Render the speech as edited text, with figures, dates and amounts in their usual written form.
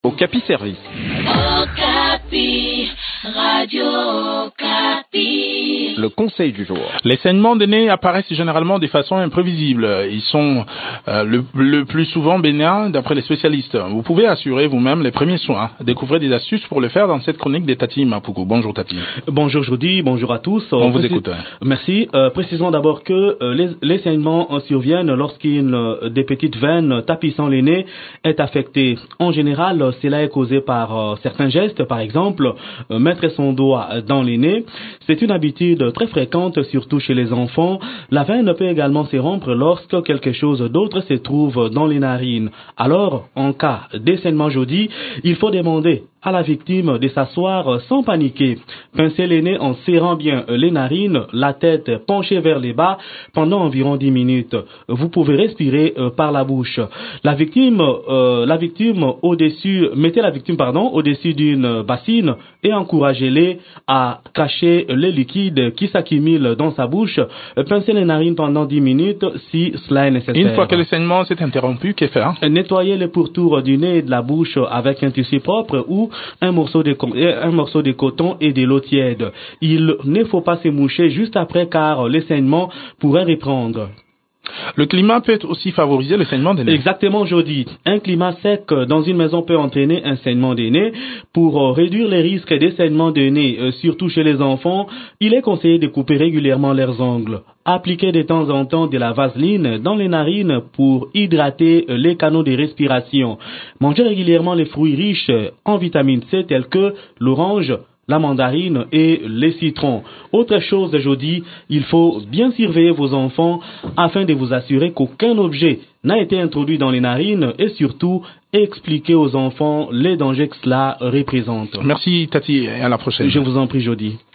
Okapi Service. Okapi, Radio Okapi. Le conseil du jour. Les saignements des nez apparaissent généralement de façon imprévisible. Ils sont le plus souvent bénins d'après les spécialistes. Vous pouvez assurer vous-même les premiers soins. Découvrez des astuces pour le faire dans cette chronique des Tati Mapuku. Bonjour Tati. Bonjour Jody, bonjour à tous. On vous écoute. Merci. Précisons d'abord que les saignements surviennent lorsqu'une des petites veines tapissant les nez est affectée. En général, cela est causé par certains gestes, par exemple, mettre son doigt dans les nez. C'est une habitude très fréquente, surtout chez les enfants. La veine peut également se rompre lorsque quelque chose d'autre se trouve dans les narines. Alors, en cas de saignement Jody, il faut demander à la victime de s'asseoir sans paniquer. Pincez les nez en serrant bien les narines, la tête penchée vers les bas pendant environ 10 minutes. Vous pouvez respirer par la bouche. Mettez la victime au-dessus d'une bassine et encouragez-les à cacher les liquides qui s'accumulent dans sa bouche. Pincez les narines pendant 10 minutes si cela est nécessaire. Une fois que le saignement s'est interrompu, que faire? Nettoyez les pourtours du nez et de la bouche avec un tissu propre ou un morceau de coton et de l'eau tiède. Il ne faut pas se moucher juste après car les saignements pourraient reprendre. Le climat peut aussi favoriser le saignement des nez. Exactement, Jody. Un climat sec dans une maison peut entraîner un saignement des nez. Pour réduire les risques des saignements de nez, surtout chez les enfants, il est conseillé de couper régulièrement leurs ongles. Appliquez de temps en temps de la vaseline dans les narines pour hydrater les canaux de respiration. Mangez régulièrement les fruits riches en vitamine C tels que l'orange, la mandarine et les citrons. Autre chose, Jody, il faut bien surveiller vos enfants afin de vous assurer qu'aucun objet n'a été introduit dans les narines et surtout expliquer aux enfants les dangers que cela représente. Merci Tati et à la prochaine. Je vous en prie, Jody.